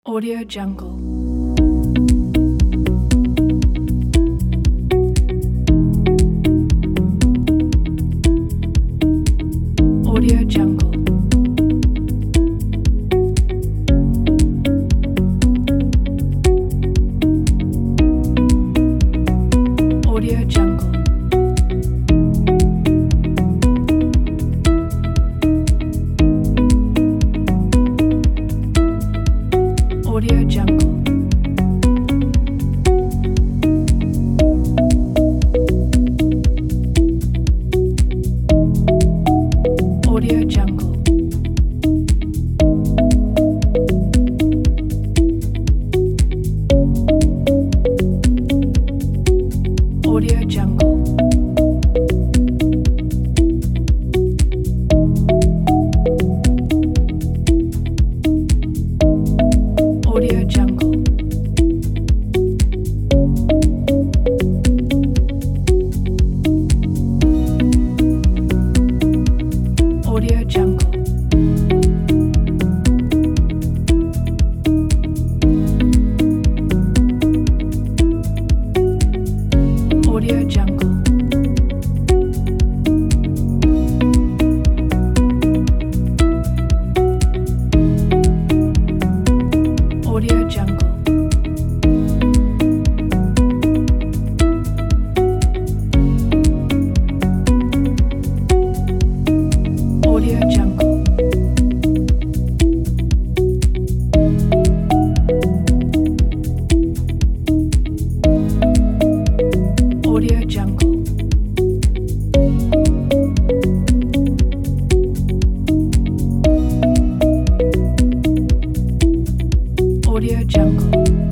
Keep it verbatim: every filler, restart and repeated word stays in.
Audio Jungle. Audio Jungle. Audio Jungle. Audio Jungle. Audio Jungle. Audio Jungle. Audio Jungle. Audio Jungle. Audio Jungle. Audio Jungle. Audio Jungle. Audio Jungle. Audio Jungle.